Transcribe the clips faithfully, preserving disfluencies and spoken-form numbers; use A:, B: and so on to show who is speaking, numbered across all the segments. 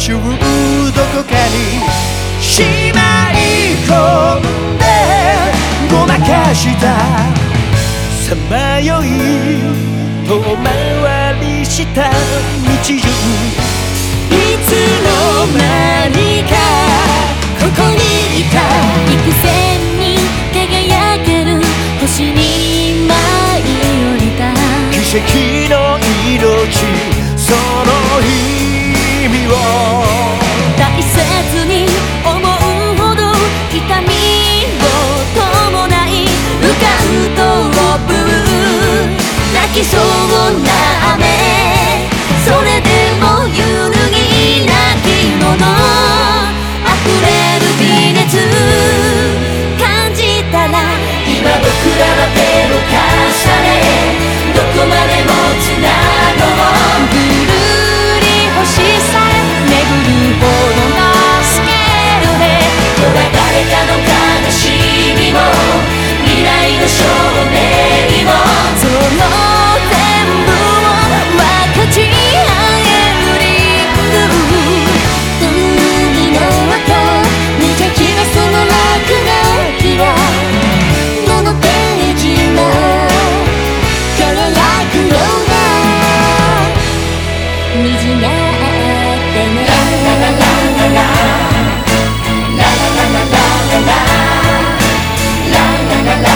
A: 週どこかにしまい込んでごまかしたさまよい遠回りした道中いつの間にかここにいた
B: 幾千に輝ける星に舞い降りた
A: 奇跡の命その意味を
B: 大切に思うほど痛みを伴い浮かうと飛ぶ泣きそうな雨それでも揺るぎなきもの溢れる微熱感じたら今僕らは手を重ねどこまでもつなごうぐるり星さえ巡るほどのスケールでほら誰かの悲しみも未来の証明もその全部を分かち合えるリング海の音無邪気なその落書きはどのページも輝くような虹があってねラララララララララララララララララ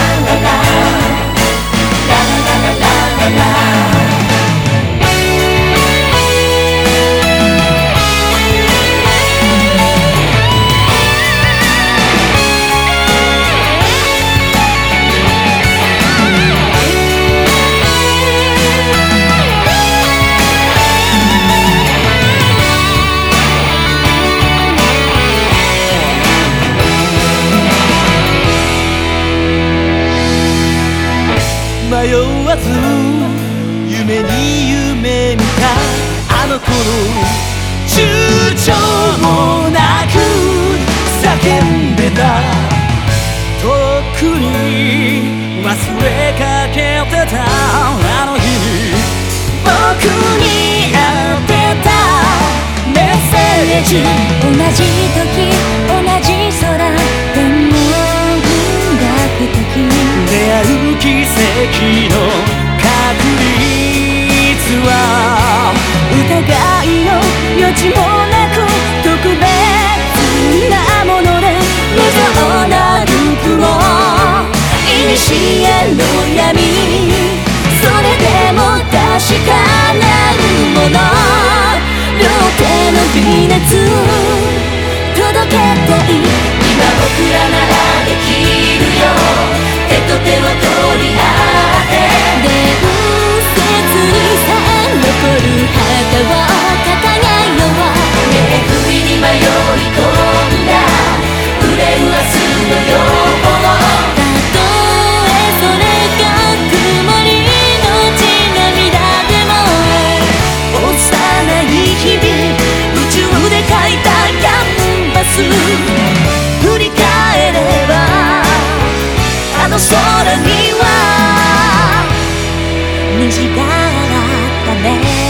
A: 迷わず夢に夢見たあの頃躊躇もなく叫んでたとっくに忘れかけてたあの日僕に当てたメッセージ
B: 同じ時同じ空天文描く時
A: 出会う奇跡の確率は
B: 疑いの余地もなく特別なもので無情なループをいにしえの闇それでも確かなるもの両手の微熱届けたい今僕らならできるよ手と手を取り合って伝説にさえ残る旗を掲げようねえ不意に迷い込んだ触れる明日のようたとえそれが曇りのち涙でも幼い日々宇宙で描いたキャンバス振り返ればあの空には虹があったね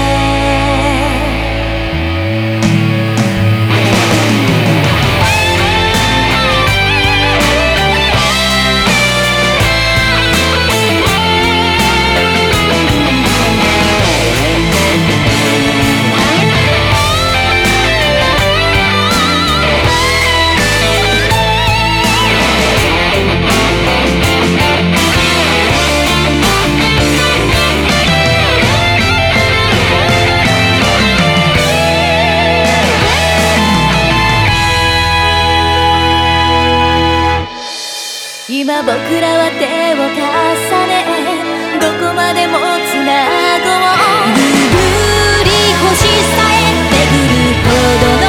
B: 今僕らは手を重ねどこまでもつなごうぐるり星さえ巡るほど